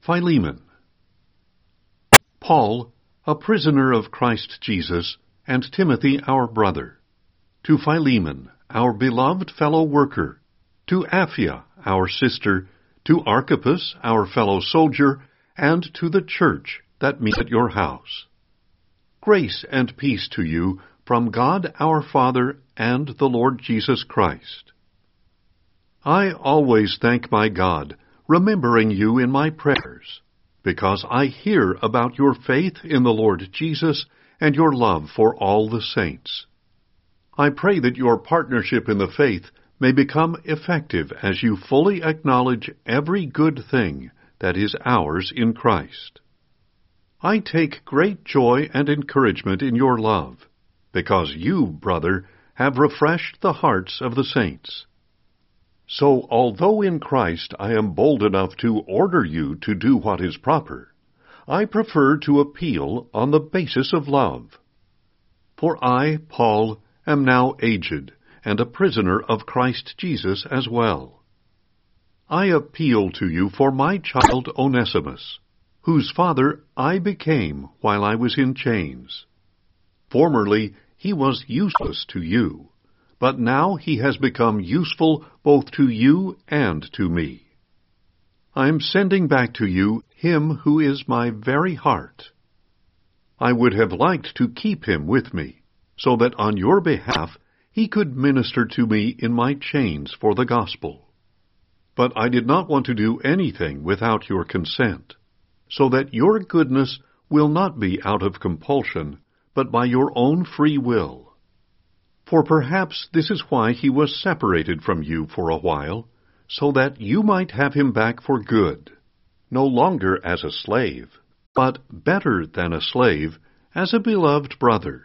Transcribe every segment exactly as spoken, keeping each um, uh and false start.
Philemon. Paul, a prisoner of Christ Jesus, and Timothy our brother, to Philemon, our beloved fellow worker, to Apphia, our sister, to Archippus, our fellow soldier, and to the church that meet at your house. Grace and peace to you from God our Father and the Lord Jesus Christ. I always thank my God, remembering you in my prayers, because I hear about your faith in the Lord Jesus and your love for all the saints. I pray that your partnership in the faith may become effective as you fully acknowledge every good thing that is ours in Christ. I take great joy and encouragement in your love, because you, brother, have refreshed the hearts of the saints. So, although in Christ I am bold enough to order you to do what is proper, I prefer to appeal on the basis of love. For I, Paul, am now aged, and a prisoner of Christ Jesus as well. I appeal to you for my child Onesimus, whose father I became while I was in chains. Formerly he was useless to you, but now he has become useful both to you and to me. I am sending back to you him who is my very heart. I would have liked to keep him with me, so that on your behalf he could minister to me in my chains for the gospel. But I did not want to do anything without your consent, so that your goodness will not be out of compulsion, but by your own free will. For perhaps this is why he was separated from you for a while, so that you might have him back for good, no longer as a slave, but better than a slave, as a beloved brother.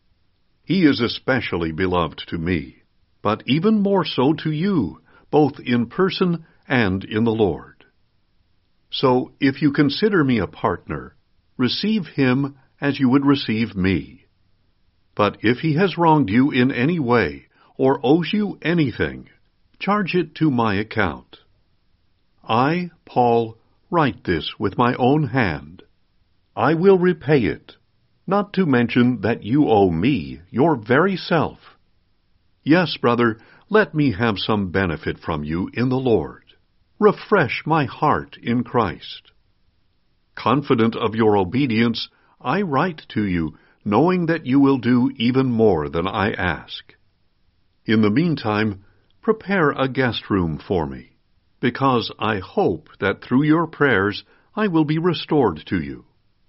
He is especially beloved to me, but even more so to you, both in person and in the Lord. So, if you consider me a partner, receive him as you would receive me. But if he has wronged you in any way, or owes you anything, charge it to my account. I, Paul, write this with my own hand. I will repay it, not to mention that you owe me your very self. Yes, brother, let me have some benefit from you in the Lord. Refresh my heart in Christ. Confident of your obedience, I write to you, knowing that you will do even more than I ask. In the meantime, prepare a guest room for me, because I hope that through your prayers I will be restored to you.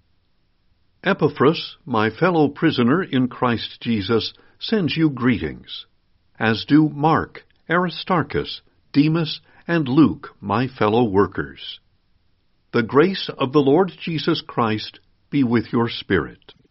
Epaphras, my fellow prisoner in Christ Jesus, sends you greetings, as do Mark, Aristarchus, Demas, and Luke, my fellow workers. The grace of the Lord Jesus Christ be with your spirit.